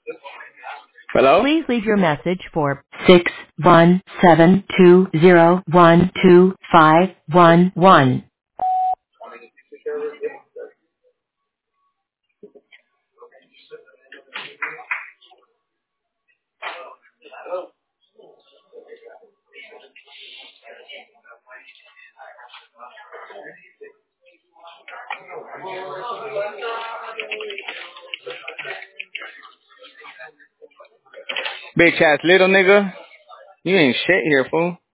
Hello? Please leave your message for 61720125511. Bitch ass little nigga. You ain't shit here, fool.